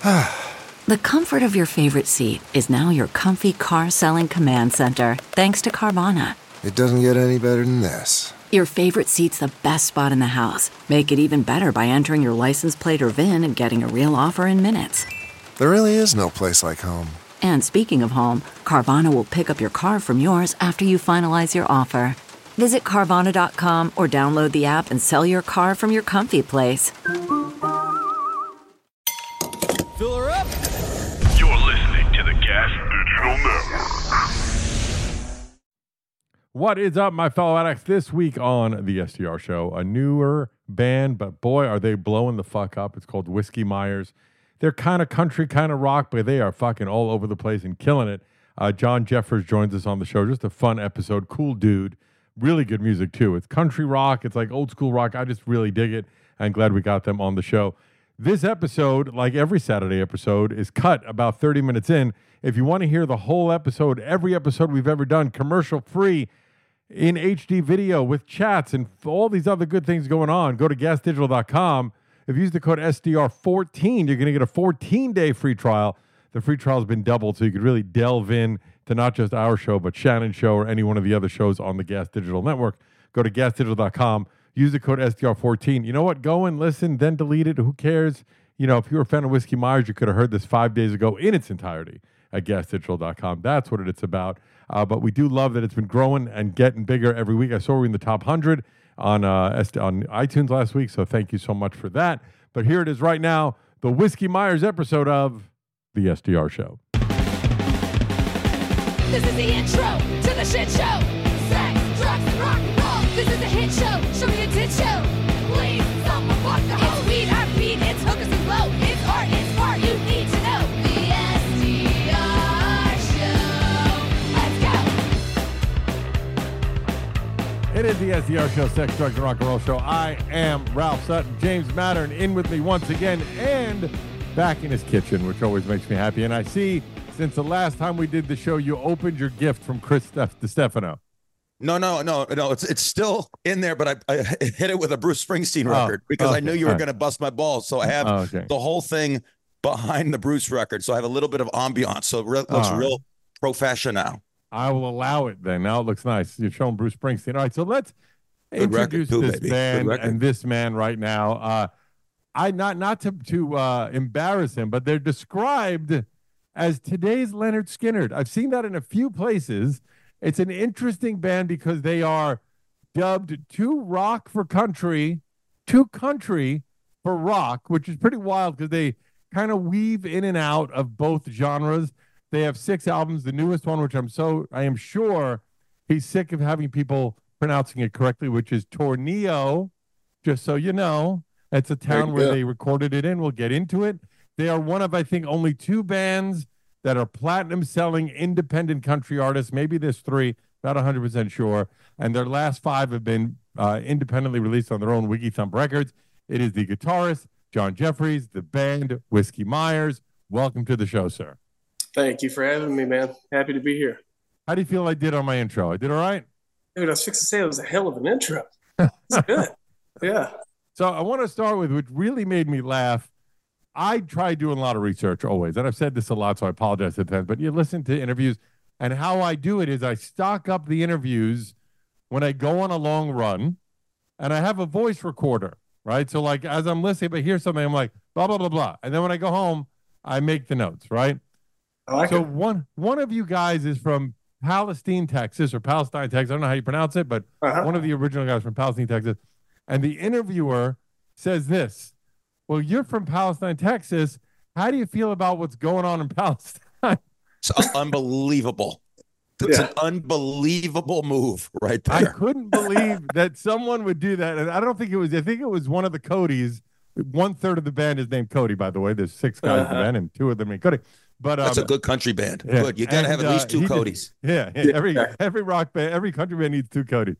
The comfort of your favorite seat is now your comfy car selling command center, thanks to Carvana. It doesn't get any better than this. Your favorite seat's the best spot in the house. Make it even better by entering your license plate or VIN and getting a real offer in minutes. There really is no place like home. And speaking of home, Carvana will pick up your car from yours after you finalize your offer. Visit Carvana.com or download the app and sell your car from your comfy place. Fill her up. You're listening to the Gas Digital Network. What is up, my fellow addicts? This week on the SDR Show, a newer band, but boy, are they blowing the fuck up. It's called Whiskey Myers. They're kind of country, kind of rock, but they are fucking all over the place and killing it. John Jeffers joins us on the show. Just a fun episode. Cool dude. Really good music, too. It's country rock. It's like old school rock. I just really dig it. I'm glad we got them on the show. This episode, like every Saturday episode, is cut about 30 minutes in. If you want to hear the whole episode, every episode we've ever done, commercial-free, in HD video with chats and all these other good things going on, go to gasdigital.com. If you use the code SDR14, you're going to get a 14-day free trial. The free trial has been doubled, so you could really delve in to not just our show, but Shannon's show or any one of the other shows on the Gas Digital Network. Go to gasdigital.com. Use the code SDR14. You know what? Go and listen, then delete it. Who cares? You know, if you were a fan of Whiskey Myers, you could have heard this 5 days ago in its entirety at gasdigital.com. That's what it's about. But we do love that it's been growing and getting bigger every week. I saw we're in the top 100 on iTunes last week, so thank you so much for that. But here it is right now, the Whiskey Myers episode of the SDR Show. This is the intro to the shit show. Sex, drugs, and rock and roll. This is a hit show. Show me a tit show. Please, someone fuck the hoe. It's weed, I beat, it's hookers and blow. It's art, you need to know. The SDR Show. Let's go. It is the SDR Show, Sex, Drugs, and Rock and Roll Show. I am Ralph Sutton. James Mattern in with me once again and back in his kitchen, which always makes me happy. And I see, since the last time we did the show, you opened your gift from Chris DiStefano. No. It's still in there, but I hit it with a Bruce Springsteen record because I knew you were going to bust my balls. So I have the whole thing behind the Bruce record. So I have a little bit of ambiance. So it looks real professional. I will allow it then. Now it looks nice. You're showing Bruce Springsteen. All right, so let's introduce this band and this man right now. I not to embarrass him, but they're described as today's Leonard Skinner. I've seen that in a few places. It's an interesting band because they are dubbed too rock for country, too country for rock, which is pretty wild because they kind of weave in and out of both genres. They have 6 albums. The newest one, which I am sure he's sick of having people pronouncing it correctly, which is Tornillo. Just so you know, it's a town where they recorded it in. We'll get into it. They are one of, I think, only 2 bands that are platinum-selling independent country artists. Maybe there's 3, not 100% sure. And their last 5 have been independently released on their own Wiggy Thump Records. It is the guitarist, John Jeffries, the band, Whiskey Myers. Welcome to the show, sir. Thank you for having me, man. Happy to be here. How do you feel I did on my intro? I did all right? Dude, I was fixing to say it was a hell of an intro. It's good. Yeah. So I want to start with what really made me laugh. I try doing a lot of research always, and I've said this a lot, so I apologize at that. But you listen to interviews, and how I do it is I stock up the interviews when I go on a long run, and I have a voice recorder, right? So, like, as I'm listening, but hear something, I'm like, blah, blah, blah, blah. And then when I go home, I make the notes, right? One of you guys is from Palestine, Texas, or Palestine, Texas. I don't know how you pronounce it, but one of the original guys from Palestine, Texas. And the interviewer says this: well, you're from Palestine, Texas. How do you feel about what's going on in Palestine? It's unbelievable. It's an unbelievable move right there. I couldn't believe that someone would do that. And I think it was one of the Codys. 1/3 of the band is named Cody, by the way. There's 6 guys in the band, and 2 of them named Cody. But that's a good country band. Yeah. Good. You got to have at least 2 Codys. Every rock band, every country band needs 2 Codys.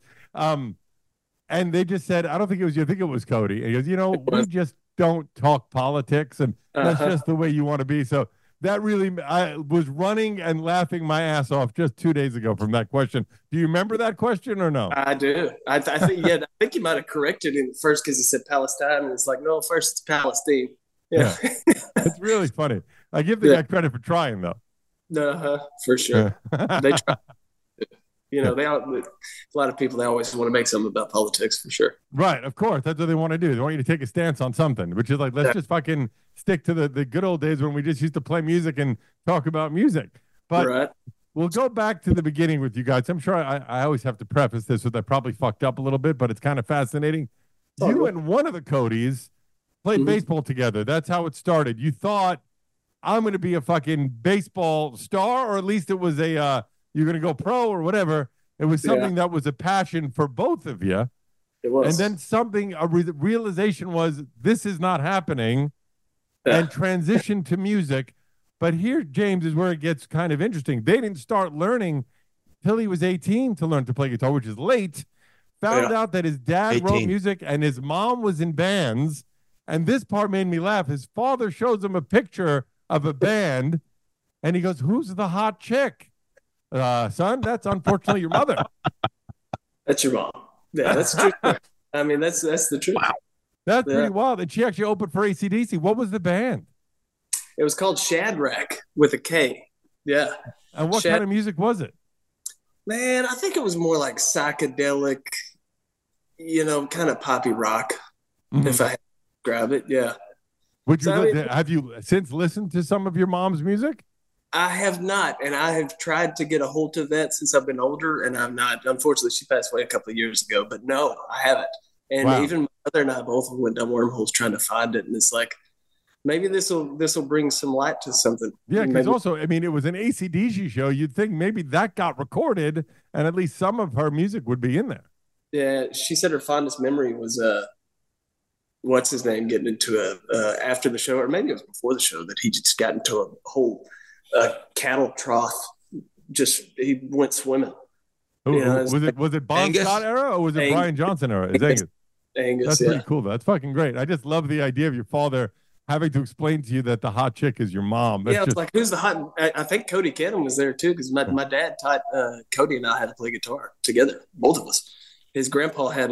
And they just said, I don't think it was you. I think it was Cody. And he goes, we just don't talk politics, and that's just the way you want to be. So that really, I was running and laughing my ass off just 2 days ago from that question. Do you remember that question or no? I do. I think, I think you might have corrected him first because he said Palestine, and it's like, no, first it's Palestine. Yeah. It's really funny. I give the guy credit for trying, though. For sure. They try. You know, a lot of people, they always want to make something about politics, for sure. Right, of course. That's what they want to do. They want you to take a stance on something, which is like, let's just fucking stick to the good old days when we just used to play music and talk about music. But we'll go back to the beginning with you guys. I'm sure I always have to preface this with I probably fucked up a little bit, but it's kind of fascinating. You and one of the Codys played baseball together. That's how it started. You thought, I'm going to be a fucking baseball star, or at least it was you're going to go pro or whatever. It was something that was a passion for both of you. It was. And then a realization was, this is not happening, and transition to music. But here, James, is where it gets kind of interesting. They didn't start learning till he was 18 to learn to play guitar, which is late. Found out that his dad wrote music and his mom was in bands. And this part made me laugh. His father shows him a picture of a band, and he goes, "Who's the hot chick?" Son, that's unfortunately your mother. That's your mom. Yeah, that's true. I mean, that's the truth. Wow. That's pretty wild. And she actually opened for AC/DC. What was the band? It was called Shadrach with a K. Yeah. And what kind of music was it? Man, I think it was more like psychedelic, kind of poppy rock, if I had to grab it. Yeah. Have you since listened to some of your mom's music? I have not, and I have tried to get a hold of that since I've been older, and I'm not. Unfortunately, she passed away a couple of years ago, but no, I haven't. And even my mother and I both went down wormholes trying to find it, and it's like, maybe this will bring some light to something. Yeah, because also, I mean, it was an AC/DC show. You'd think maybe that got recorded, and at least some of her music would be in there. Yeah, she said her fondest memory was what's his name getting into after the show, or maybe it was before the show, that he just got into a whole cattle trough. Just he went swimming. Was it Bon Scott era or was it Brian Johnson era? It's Angus. That's pretty cool. That's fucking great. I just love the idea of your father having to explain to you that the hot chick is your mom. It's like, who's the hot? I think Cody Cannon was there too, because my dad taught Cody and I how to play guitar together, both of us. His grandpa had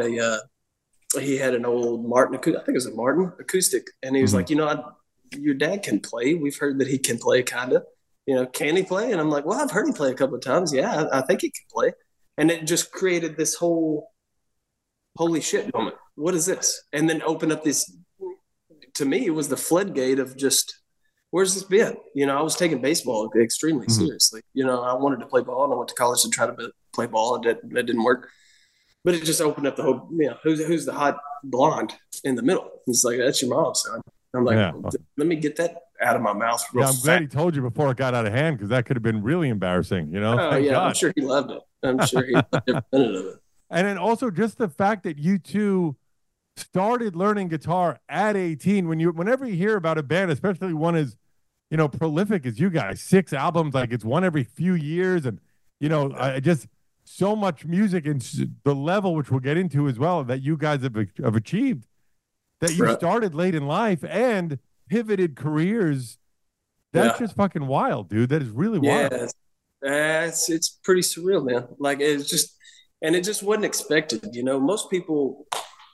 he had an old Martin, I think it was a Martin acoustic, and he was like, your dad can play. We've heard that he can play, kind of. Can he play? And I'm like, well, I've heard him play a couple of times. Yeah, I think he can play. And it just created this whole holy shit moment. What is this? And then open up this, to me, it was the floodgate of just, where's this been? I was taking baseball extremely seriously. I wanted to play ball, and I went to college to try to play ball, and that didn't work. But it just opened up the whole, who's the hot blonde in the middle? It's like, that's your mom, son. I'm like, let me get that out of my mouth. I'm glad he told you before it got out of hand, because that could have been really embarrassing. Oh, yeah, God. I'm sure he loved it. I'm sure he loved every minute of it. And then also just the fact that you two started learning guitar at 18. Whenever you hear about a band, especially one as prolific as you guys, 6 albums, like it's one every few years, and I just so much music and the level, which we'll get into as well, that you guys have achieved. That you started late in life and pivoted careers. That's just fucking wild, dude. That is really wild. Yeah, it's pretty surreal, man. Like, it just wasn't expected. Most people,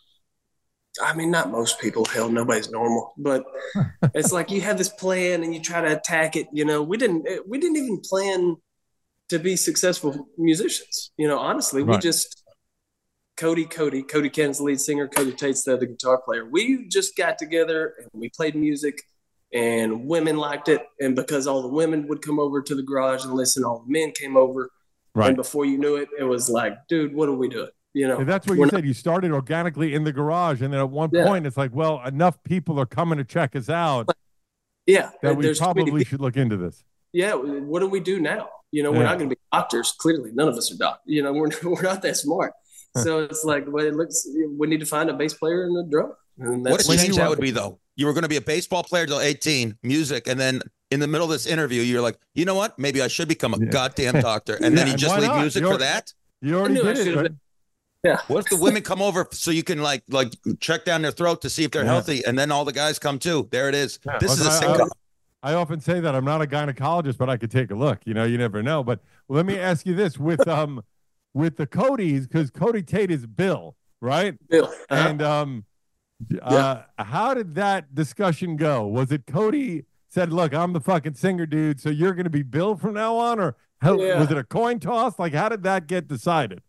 I mean, not most people, hell, nobody's normal, but it's like you have this plan and you try to attack it. We didn't even plan to be successful musicians. Honestly, we just, Cody Cannon's the lead singer, Cody Tate's the other guitar player. We just got together and we played music, and women liked it. And because all the women would come over to the garage and listen, all the men came over. Right. And before you knew it, it was like, dude, what are we doing? And that's what you said. You started organically in the garage. And then at one point, it's like, well, enough people are coming to check us out. Yeah. That we probably should look into this. Yeah. What do we do now? We're not going to be doctors. Clearly, none of us are doctors. We're not that smart. So it's like, well, we need to find a bass player and a drummer. What a change that would be, though. You were going to be a baseball player till 18, music, and then in the middle of this interview, you're like, you know what? Maybe I should become a goddamn doctor. And then you just leave music for that? You already did it. Right? Yeah. What if the women come over so you can like check down their throat to see if they're healthy, and then all the guys come too? There it is. Yeah. This is a sitcom. I often say that I'm not a gynecologist, but I could take a look. You never know. But let me ask you this: with the Codys, because Cody Tate is Bill, right? Bill. And How did that discussion go? Was it Cody said, "Look, I'm the fucking singer, dude, so you're going to be Bill from now on," or was it a coin toss? Like, how did that get decided?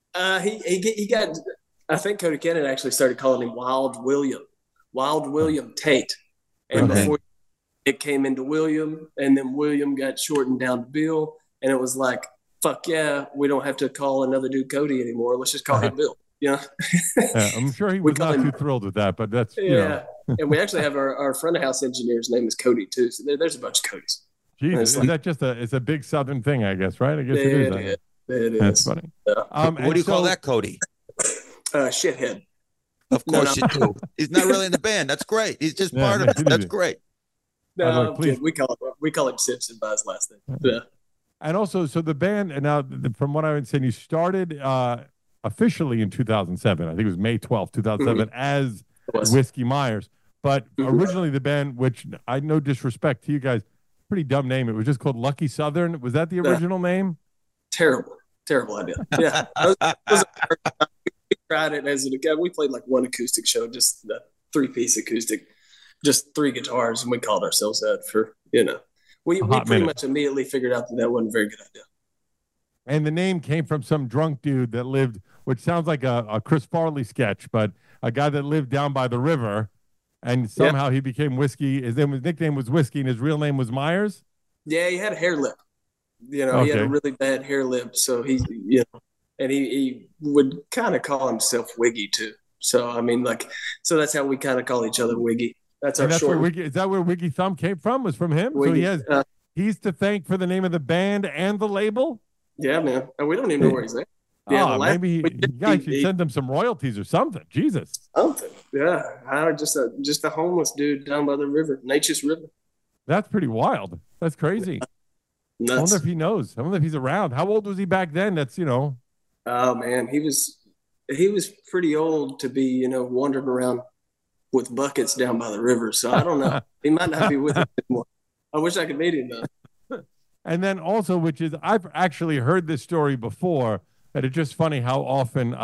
He got. I think Cody Cannon actually started calling him Wild William Tate, and before it came into William, and then William got shortened down to Bill, and it was like, fuck yeah, we don't have to call another dude Cody anymore. Let's just call him Bill. Yeah, I'm sure he was not too thrilled with that, but that's you know. And we actually have our front of house engineer's name is Cody too. So there's a bunch of Codys. Jesus, is that just it's a big Southern thing, I guess, right? I guess it is. It is. That's funny. What do you call that, Cody? Shithead. Of course you do. He's not really in the band. That's great. He's just part of it. That's great. No, we call him Simpson by his last name. Yeah. And also, so the band, and now from what I understand, you started officially in 2007. I think it was May 12th, 2007, as Whiskey Myers. But originally the band, which I no disrespect to you guys, pretty dumb name. It was just called Lucky Southern. Was that the original name? Terrible idea. Yeah. We tried it as we played like one acoustic show, just a 3-piece acoustic, just 3 guitars, and we called ourselves that for, we pretty much immediately figured out that wasn't a very good idea. And the name came from some drunk dude that lived, which sounds like a Chris Farley sketch, but a guy that lived down by the river, and somehow he became Whiskey. His nickname was Whiskey, and his real name was Myers? Yeah, he had a hair lip. He had a really bad hair lip, so and he would kind of call himself Wiggy too. So I mean, so that's how we kind of call each other Wiggy. That's our short. Is that where Wiggy Thumb came from? Was from him? Wiggy, so he's to thank for the name of the band and the label. Yeah, man. And we don't even know where he's at. Yeah, maybe you guys should send him some royalties or something. Jesus. Something. Yeah, just a homeless dude down by the river, Nature's River. That's pretty wild. That's crazy. Nuts. I wonder if he knows. I wonder if he's around. How old was he back then? That's Oh man, he was pretty old to be wandering around with buckets down by the river. So I don't know. He might not be with us anymore. I wish I could meet him though. And then also, which is I've actually heard this story before, that it's just funny how often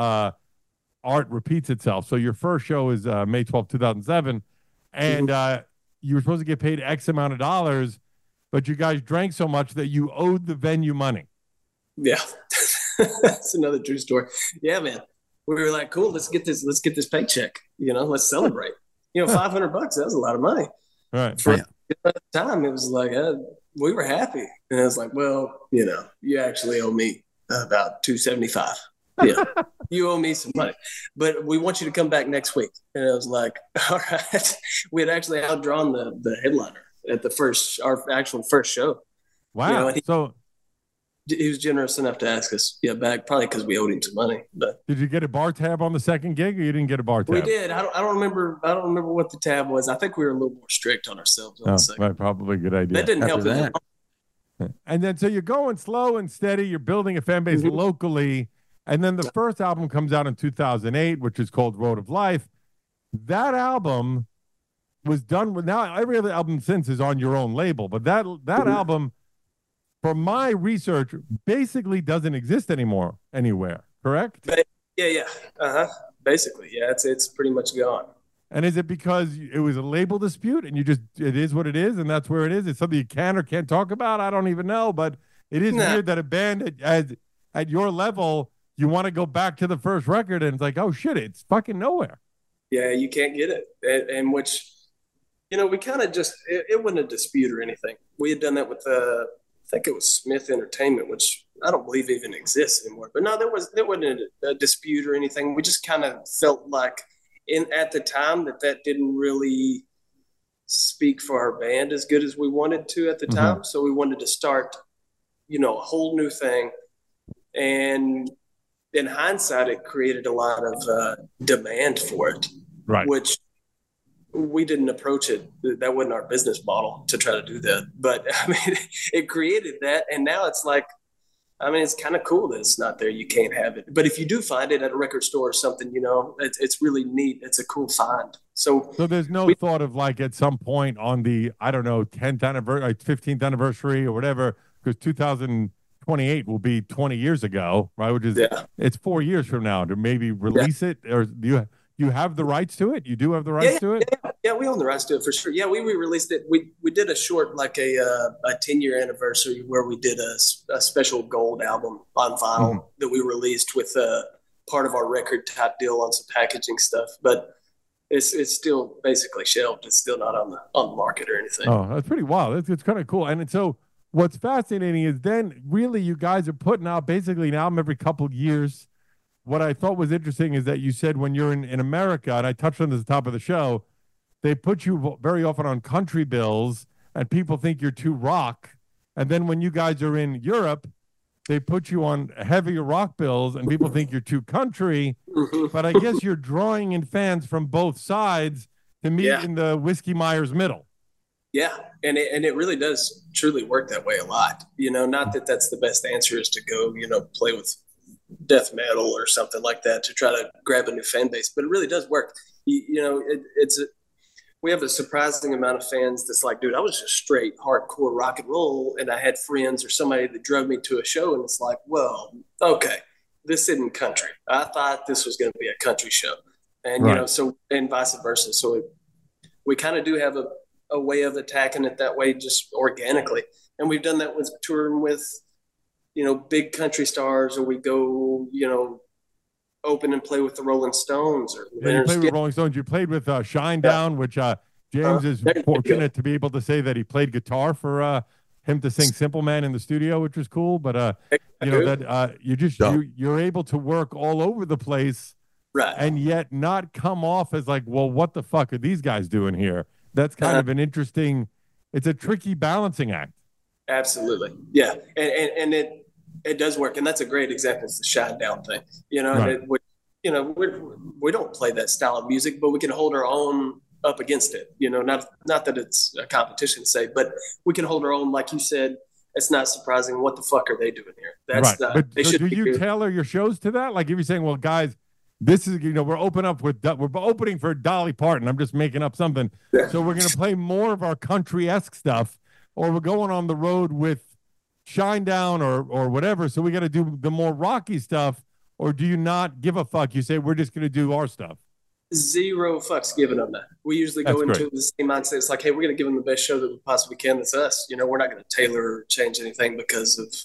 art repeats itself. So your first show is May 12th, 2007, and you were supposed to get paid X amount of dollars, but you guys drank so much that you owed the venue money. Yeah. That's another true story. Yeah, man. We were like, cool, let's get this paycheck. Let's celebrate. $500, that was a lot of money. Right. For the time, it was like, we were happy. And I was like, well, you actually owe me about $275. Yeah. You owe me some money. But we want you to come back next week. And I was like, all right. We had actually outdrawn the headliner at our actual first show. Wow. So he was generous enough to ask us back, probably because we owed him some money. But did you get a bar tab on the second gig, or you didn't get a bar tab? We did. I don't remember what the tab was. I think we were a little more strict on ourselves on the second. Right, probably a good idea. That didn't help that. And then so you're going slow and steady. You're building a fan base locally, and then the first album comes out in 2008, which is called Road of Life. That album was done with. Now every other album since is on your own label, but that album, from my research, basically doesn't exist anymore anywhere, correct? Yeah. Basically, yeah, it's pretty much gone. And is it because it was a label dispute and it is what it is and that's where it is? It's something you can or can't talk about? I don't even know, but it is weird that a band at your level, you want to go back to the first record and it's like, oh shit, it's fucking nowhere. Yeah, you can't get it. And which, we kind of just, it wasn't a dispute or anything. We had done that with I think it was Smith Entertainment, which I don't believe even exists anymore. But no, there wasn't a dispute or anything. We just kind of felt like at the time that didn't really speak for our band as good as we wanted to at the time. So we wanted to start, a whole new thing. And in hindsight, it created a lot of demand for it, right? Which we didn't approach it. That wasn't our business model to try to do that. But I mean, it created that. And now it's like, it's kind of cool that it's not there. You can't have it. But if you do find it at a record store or something, it's really neat. It's a cool find. So there's no thought of at some point on the, 10th anniversary, 15th anniversary or whatever, because 2028 will be 20 years ago, right? Which is, it's 4 years from now to maybe release it. Or do You have the rights to it? You do have the rights to it? Yeah, we own the rights to it for sure. Yeah, we released it. We did a short, like a 10-year anniversary where we did a special gold album on vinyl that we released with part of our record type deal on some packaging stuff. But it's still basically shelved. It's still not on the market or anything. Oh, that's pretty wild. It's kind of cool. And so what's fascinating is then really you guys are putting out basically an album every couple of years. What I thought was interesting is that you said when you're in America, and I touched on this at the top of the show, they put you very often on country bills and people think you're too rock. And then when you guys are in Europe, they put you on heavier rock bills and people think you're too country. But I guess you're drawing in fans from both sides to meet in the Whiskey Myers middle. Yeah, and it really does truly work that way a lot. Not that that's the best answer is to go, play with death metal or something like that to try to grab a new fan base, but it really does work. We have a surprising amount of fans that's like, dude, I was just straight hardcore rock and roll, and I had friends or somebody that drove me to a show, and it's like, well, okay, this isn't country. I thought this was going to be a country show, and so and vice versa. So we kind of do have a way of attacking it that way, just organically, and we've done that with touring with big country stars, or we go, open and play with the Rolling Stones. Or you played with Rolling Stones. You played with Shinedown, which James is fortunate to be able to say that he played guitar for him to sing Simple Man in the studio, which was cool. But you're able to work all over the place, right? And yet not come off as like, well, what the fuck are these guys doing here? That's kind of an interesting. It's a tricky balancing act. Absolutely, yeah, and it does work, and that's a great example. It's the Shinedown thing, Right. We don't play that style of music, but we can hold our own up against it. Not that it's a competition to say, but we can hold our own. Like you said, it's not surprising. What the fuck are they doing here? That's right. Not. Do you tailor your shows to that? Like if you're saying, well, guys, this is we're opening for Dolly Parton. I'm just making up something. Yeah. So we're going to play more of our country-esque stuff, or we're going on the road with Shinedown or whatever, so we got to do the more rocky stuff, or do you not give a fuck? You say we're just going to do our stuff. Zero fucks given on that. We usually go into the same mindset. It's like, hey, we're going to give them the best show that we possibly can. That's us. We're not going to tailor or change anything because of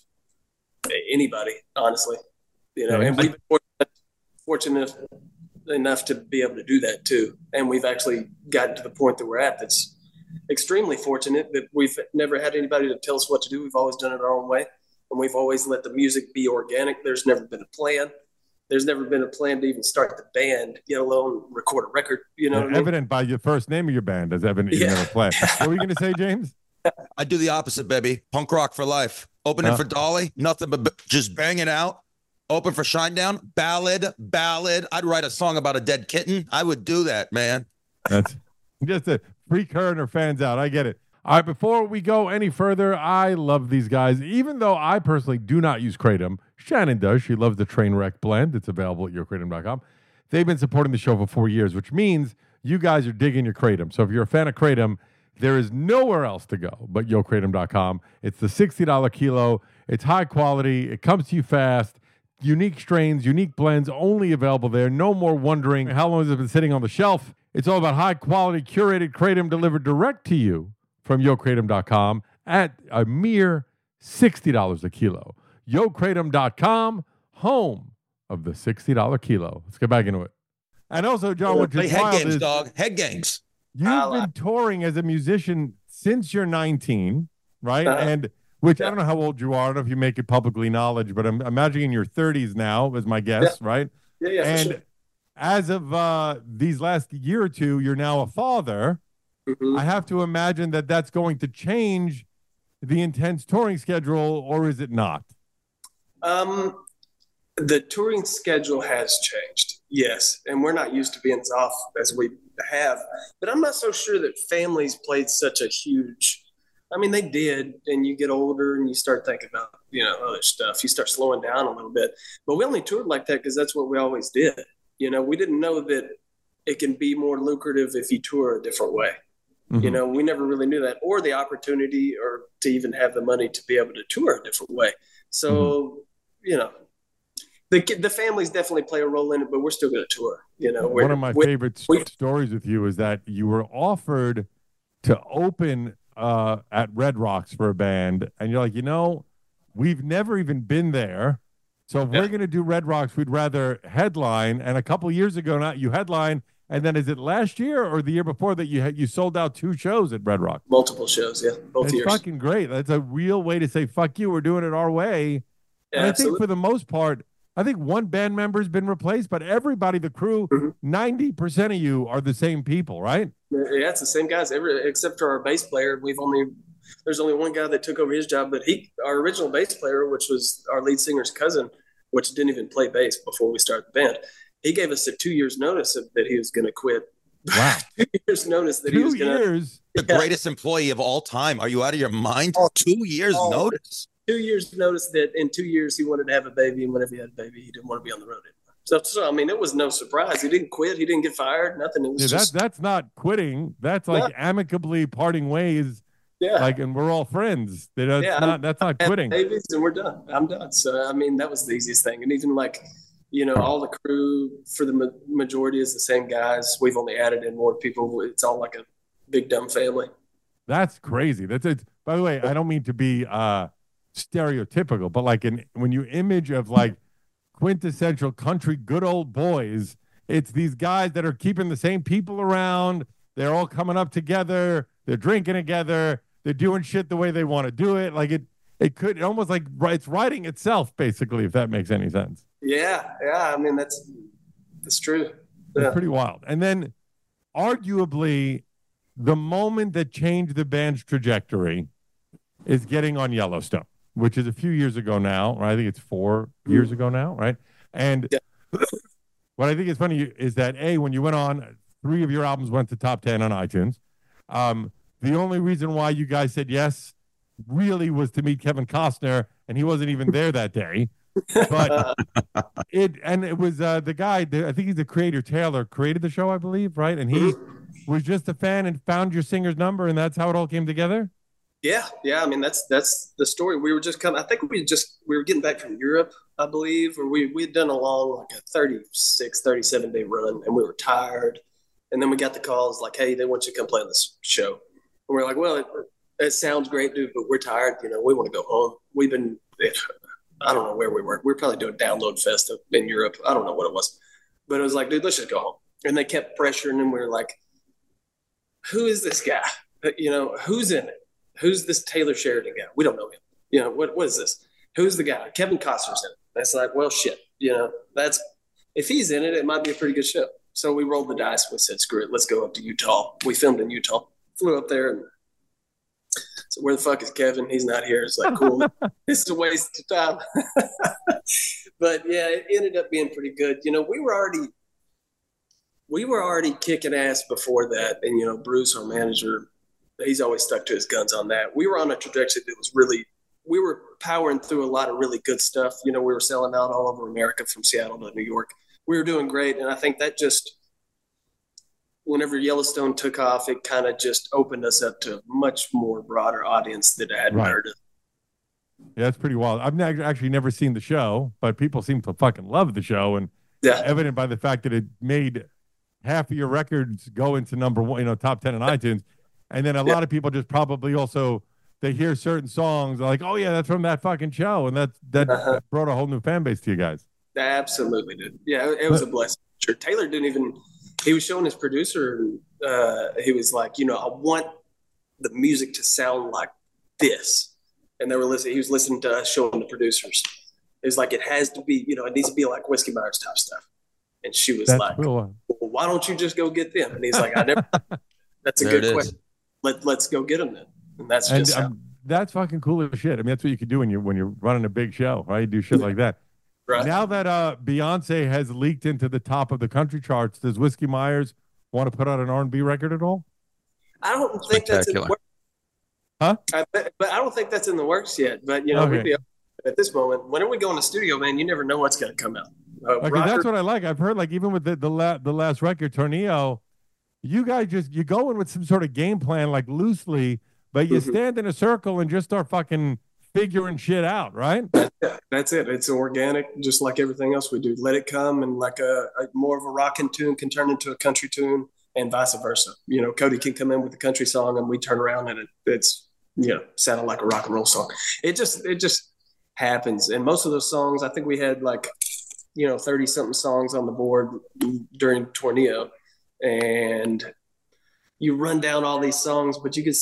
anybody, honestly. And we've been fortunate enough to be able to do that too. And we've actually gotten to the point that we're at that's extremely fortunate that we've never had anybody to tell us what to do. We've always done it our own way, and we've always let the music be organic. There's never been a plan. There's never been a plan to even start the band, let alone record a record. Evident by your first name of your band as evident you never planned. What were you going to say, James? I do the opposite, baby. Punk rock for life. Opening for Dolly, nothing but just banging out. Open for Shinedown, ballad. I'd write a song about a dead kitten. I would do that, man. That's just a freak her and her fans out. I get it. All right, before we go any further, I love these guys. Even though I personally do not use Kratom, Shannon does. She loves the Trainwreck blend. It's available at yourkratom.com. They've been supporting the show for 4 years, which means you guys are digging your Kratom. So if you're a fan of Kratom, there is nowhere else to go but yourkratom.com. It's the $60 kilo. It's high quality. It comes to you fast. Unique strains, unique blends, only available there. No more wondering how long has it been sitting on the shelf. It's all about high-quality, curated Kratom delivered direct to you from YoKratom.com at a mere $60 a kilo. YoKratom.com, home of the $60 kilo. Let's get back into it. And also, John, what you're head games, dog. Head games. You've been touring as a musician since you're 19, right? And which I don't know how old you are. I don't know if you make it publicly knowledge, but I'm imagining in your 30s now, is my guess, right? Yeah, and for sure. As of these last year or two, you're now a father. Mm-hmm. I have to imagine that that's going to change the intense touring schedule, or is it not? The touring schedule has changed, yes. And we're not used to being as off as we have. But I'm not so sure that families played such a huge... I mean, they did, and you get older and you start thinking about, other stuff. You start slowing down a little bit. But we only toured like that because that's what we always did. We didn't know that it can be more lucrative if you tour a different way. Mm-hmm. We never really knew that, or the opportunity, or to even have the money to be able to tour a different way. So, the families definitely play a role in it, but we're still going to tour. One of my favorite stories with you is that you were offered to open at Red Rocks for a band, and you're like, we've never even been there. So if we're going to do Red Rocks, we'd rather headline. And a couple years ago, now you headline. And then is it last year or the year before that you sold out 2 shows at Red Rock? Multiple shows, yeah. Both years. It's fucking great. That's a real way to say, fuck you, we're doing it our way. Yeah, and I think for the most part, I think one band member's been replaced, but everybody, the crew, 90% of you are the same people, right? Yeah, it's the same guys. Except for our bass player, there's only one guy that took over his job, but our original bass player, which was our lead singer's cousin, which didn't even play bass before we started the band, he gave us a 2 years notice that he was going to quit. Wow. 2 years notice that he was going to. 2 years? The greatest employee of all time. Are you out of your mind? 2 years notice. 2 years notice that in 2 years he wanted to have a baby, and whenever he had a baby, he didn't want to be on the road anymore. So I mean, it was no surprise. He didn't quit. He didn't get fired. Nothing. It was that's not quitting. That's like amicably parting ways. Yeah. Like, and we're all friends. That's not quitting. Babies and we're done. I'm done. So I mean, that was the easiest thing. And even like, all the crew for the majority is the same guys. We've only added in more people. It's all like a big dumb family. That's crazy. That's it. By the way, I don't mean to be stereotypical, but like when you image of like quintessential country good old boys, it's these guys that are keeping the same people around. They're all coming up together. They're drinking together. They're doing shit the way they want to do it. Like it could almost like it's writing itself, basically, if that makes any sense. Yeah. I mean, that's true. It's pretty wild. And then arguably the moment that changed the band's trajectory is getting on Yellowstone, which is a few years ago now. Right? I think it's 4 years ago now, right? And what I think is funny is that, when you went on, 3 of your albums went to top 10 on iTunes. The only reason why you guys said yes really was to meet Kevin Costner, and he wasn't even there that day. But it was the guy, I think he's the creator, Taylor, created the show, I believe, right? And he was just a fan and found your singer's number, and that's how it all came together? Yeah. I mean, that's the story. We were just coming. I think we were getting back from Europe, I believe, or we had done a long, like a 36, 37 day run, and we were tired. And then we got the calls like, hey, they want you to come play on this show. And we're like, well, it sounds great, dude, but we're tired. We want to go home. I don't know where we were. We were probably doing Download Fest in Europe. I don't know what it was. But it was like, dude, let's just go home. And they kept pressuring, and we were like, who is this guy? Who's in it? Who's this Taylor Sheridan guy? We don't know him. What is this? Who's the guy? Kevin Costner's in it. That's like, well, shit. If he's in it, it might be a pretty good show. So we rolled the dice. We said, screw it. Let's go up to Utah. We filmed in Utah. Flew up there, and so where the fuck is Kevin? He's not here. It's like, cool. This is a waste of time. But yeah, it ended up being pretty good. We were already kicking ass before that. And, Bruce, our manager, he's always stuck to his guns on that. We were on a trajectory that was we were powering through a lot of really good stuff. We were selling out all over America from Seattle to New York. We were doing great. And I think that whenever Yellowstone took off, it kind of just opened us up to a much more broader audience that hadn't heard it. Yeah, that's pretty wild. I've actually never seen the show, but people seem to fucking love the show, and evident by the fact that it made half of your records go into number one, top 10 on iTunes. And then a lot of people just probably also, they hear certain songs, they're like, oh yeah, that's from that fucking show. And that brought a whole new fan base to you guys. Absolutely, dude. Yeah, it was a blessing. Sure. Taylor he was showing his producer, and he was like, I want the music to sound like this. And they were listening. He was listening to us showing the producers. It was like, it has to be, it needs to be like Whiskey Myers type stuff. And she was like, well, why don't you just go get them? And he's like, that's a good question. Let's go get them then. And that's just that's fucking cool as shit. I mean, that's what you can do when you're running a big show, right? You do shit like that. Right. Now that Beyonce has leaked into the top of the country charts, does Whiskey Myers want to put out an R&B record at all? I don't think that's in the works. Huh? But I don't think that's in the works yet. But, we'd be at this moment. Whenever we go in the studio, man, you never know what's going to come out. That's what I like. I've heard, like, even with the last record, Tornillo, you guys you go in with some sort of game plan, like loosely, but you stand in a circle and just start fucking figuring shit out, right? That's it. It's organic, just like everything else we do. Let it come, and like a more of a rockin' tune can turn into a country tune, and vice versa. You know, Cody can come in with a country song, and we turn around and it's sounded like a rock and roll song. It just happens. And most of those songs, I think we had like 30 something songs on the board during Tornillo, and you run down all these songs, but you can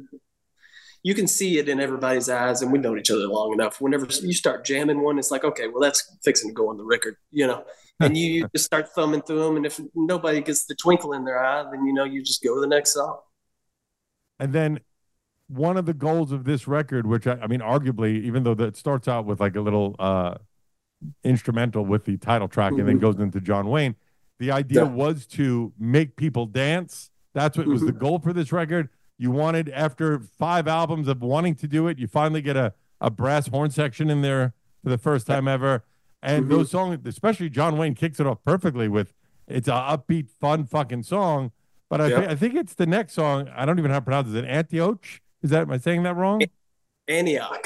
see it in everybody's eyes, and we've known each other long enough. Whenever you start jamming one, it's like, okay, well, that's fixing to go on the record, and you just start thumbing through them. And if nobody gets the twinkle in their eye, then, you just go to the next song. And then one of the goals of this record, which I mean, arguably, even though it starts out with like a little instrumental with the title track and then goes into John Wayne, the idea was to make people dance. That's what was the goal for this record. You wanted, after 5 albums of wanting to do it, you finally get a brass horn section in there for the first time ever. And those songs, especially John Wayne, kicks it off perfectly with, it's an upbeat, fun fucking song. But I think it's the next song. I don't even know how to pronounce it. Is it Antioch? Am I saying that wrong? Antioch.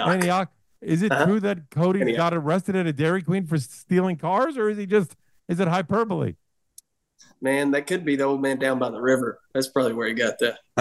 Is it true that Cody got arrested at a Dairy Queen for stealing cars, or is it hyperbole? Man, that could be the old man down by the river. That's probably where he got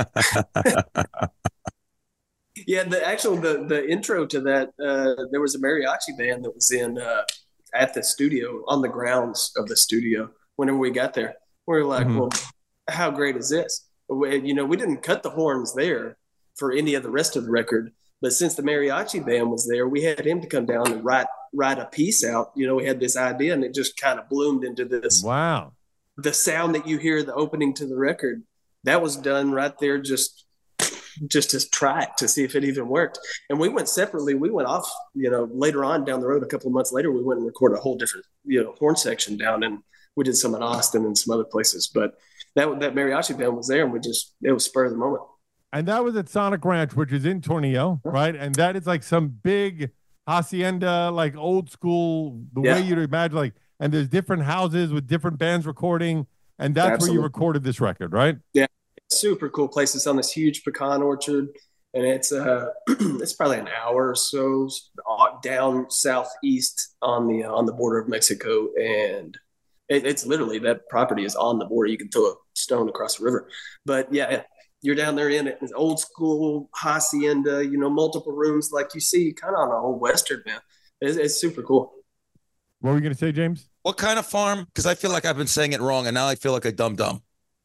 that. Yeah, the intro to that, there was a mariachi band that was in at the studio, on the grounds of the studio. Whenever we got there, we were like, well, how great is this? We didn't cut the horns there for any of the rest of the record, but since the mariachi band was there, we had him to come down and write a piece out. We had this idea, and it just kind of bloomed into this. Wow. The sound that you hear, the opening to the record, that was done right there just to try it, to see if it even worked. And we went separately. We went off, later on down the road, a couple of months later, we went and recorded a whole different, horn section down, and we did some in Austin and some other places. But that mariachi band was there, and it was spur of the moment. And that was at Sonic Ranch, which is in Tornillo, right? And that is like some big hacienda, like old school, the way you'd imagine, like, and there's different houses with different bands recording, and that's where you recorded this record, right? Yeah, super cool place. It's on this huge pecan orchard, and it's it's probably an hour or so down southeast on the border of Mexico, and it's literally, that property is on the border. You can throw a stone across the river, but yeah, you're down there in it. It's old school hacienda, multiple rooms like you see kind of on an old Western, man. It's super cool. What were you going to say, James? What kind of farm? Because I feel like I've been saying it wrong, and now I feel like a dum-dum.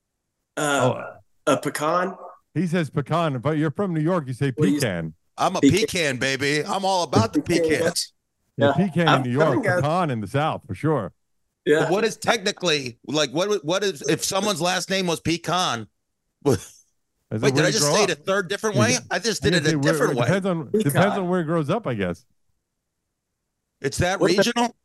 A pecan? He says pecan, but you're from New York. You say pecan. I'm a pecan, baby. I'm all about the pecans. Yeah, pecan in New York, pecan in the South, for sure. Yeah. But what is technically, like, what is, if someone's last name was Pecan? Wait, did I just say it a third different way? I just did it a different way. Depends on where it grows up, I guess. It's that regional?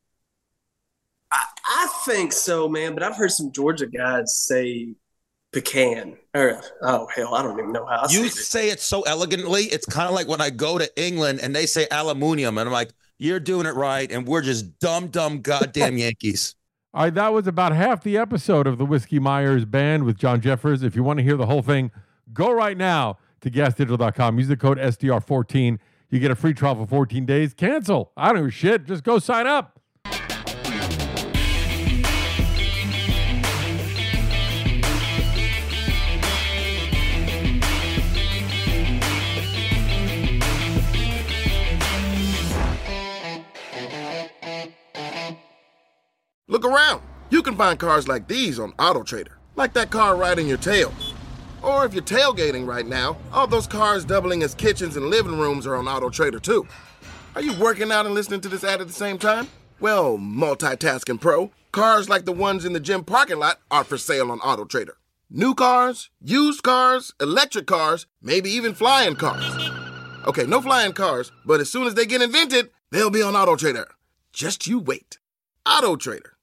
I think so, man, but I've heard some Georgia guys say pecan. Or, oh, hell, I don't even know how you say it so elegantly. It's kind of like when I go to England and they say aluminium, and I'm like, you're doing it right, and we're just dumb goddamn Yankees. All right, that was about half the episode of the Whiskey Myers Band with John Jeffers. If you want to hear the whole thing, go right now to gasdigital.com. Use the code SDR14. You get a free trial for 14 days. Cancel. I don't know shit. Just go sign up. Look around. You can find cars like these on AutoTrader, like that car riding your tail. Or if you're tailgating right now, all those cars doubling as kitchens and living rooms are on AutoTrader too. Are you working out and listening to this ad at the same time? Well, multitasking pro, cars like the ones in the gym parking lot are for sale on AutoTrader. New cars, used cars, electric cars, maybe even flying cars. Okay, no flying cars, but as soon as they get invented, they'll be on AutoTrader. Just you wait. AutoTrader.